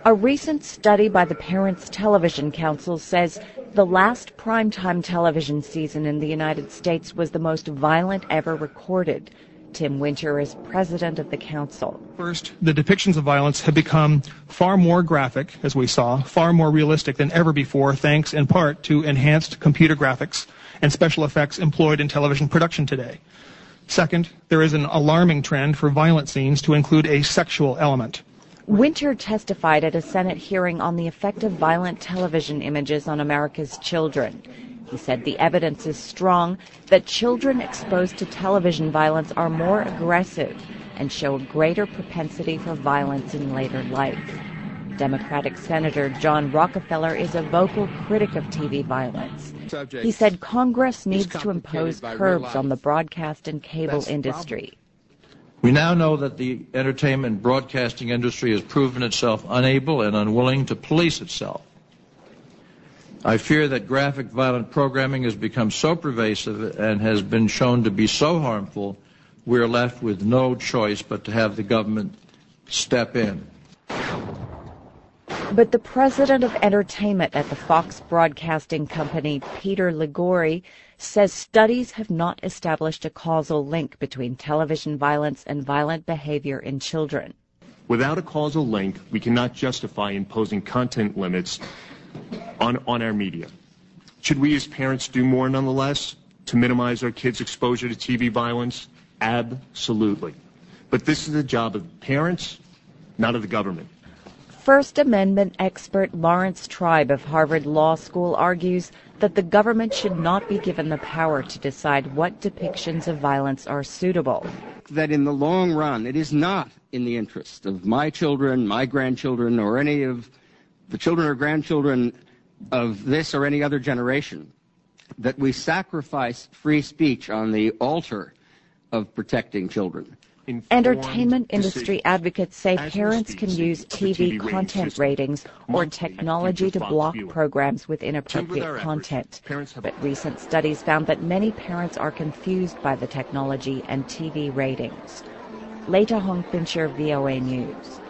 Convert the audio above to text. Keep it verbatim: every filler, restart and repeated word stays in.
A recent study by the Parents Television Council says the last primetime television season in the United States was the most violent ever recorded. Tim Winter is president of the council. First, the depictions of violence have become far more graphic, as we saw, far more realistic than ever before, thanks in part to enhanced computer graphics and special effects employed in television production today. Second, there is an alarming trend for violent scenes to include a sexual element. Winter testified at a Senate hearing on the effect of violent television images on America's children. He said the evidence is strong that children exposed to television violence are more aggressive and show a greater propensity for violence in later life. Democratic Senator John Rockefeller is a vocal critic of T V violence. He said Congress needs to impose curbs on the broadcast and cable industry. We now know that the entertainment broadcasting industry has proven itself unable and unwilling to police itself. I fear that graphic violent programming has become so pervasive and has been shown to be so harmful, we are left with no choice but to have the government step in. But the president of entertainment at the Fox Broadcasting Company, Peter Ligori, says studies have not established a causal link between television violence and violent behavior in children. Without a causal link, we cannot justify imposing content limits on, on our media. Should we as parents do more nonetheless to minimize our kids' exposure to T V violence? Absolutely. But this is the job of parents, not of the government. First Amendment expert Lawrence Tribe of Harvard Law School argues that the government should not be given the power to decide what depictions of violence are suitable. That in the long run, it is not in the interest of my children, my grandchildren, or any of the children or grandchildren of this or any other generation that we sacrifice free speech on the altar of protecting children. Entertainment industry advocates say parents can use T V content ratings or technology to block programs with inappropriate content. But recent studies found that many parents are confused by the technology and T V ratings. Leta Hongfincher, V O A News.